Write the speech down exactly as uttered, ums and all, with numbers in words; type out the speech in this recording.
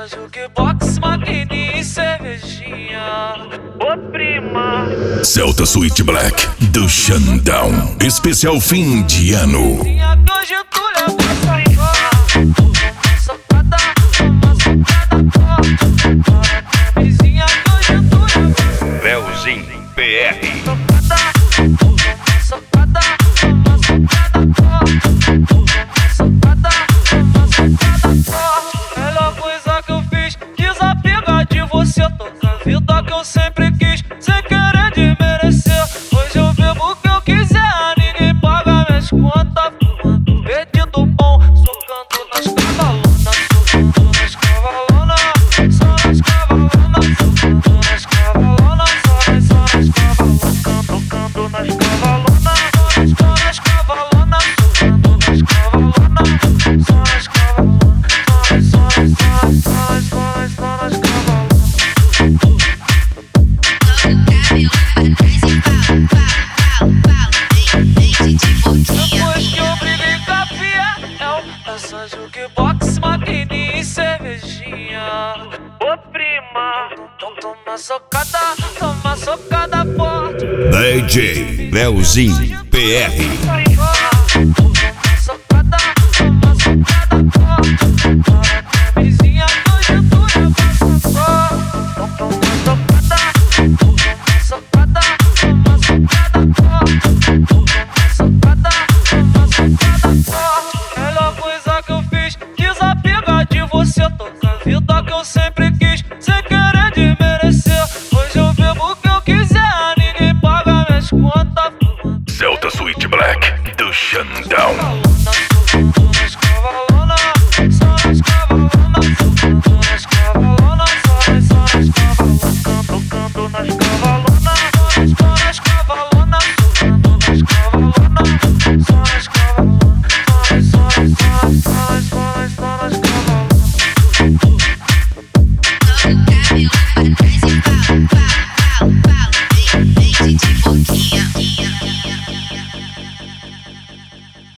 Essa jukebox, maquininha e cervejinha. Ô prima. Celta Sweet Black do Xandão. Especial fim de ano. Hoje tu leva socada, uma socada forte. Vizinha que hoje tu leva Leozinho P R. socada, socada, uma socada forte. Socada, uma socada forte. Melhor coisa que eu fiz, desapegar de você. Toda a vida que eu sempre quis, sem querer desmerecer. Hoje eu bebo o que eu quiser, ninguém paga minhas contas. Fumando pedido bom, socando nas cavalonas. Socando nas cavalonas, só nas cavalonas. Socando nas cavalonas, só nas, só nas cavalonas. Tocando nas cavalonas, só nas cavalonas. Tocando nas cavalonas, só nas cavalonas. Só nas, só nas, só nas, só nas, só nas, só nas cavalonas. Depois que eu briguei com a fiel, essa jukebox, maquininha e cervejinha. Ô prima, então toma socada, toma socada forte. D J Leozinho P R. Vai, vai.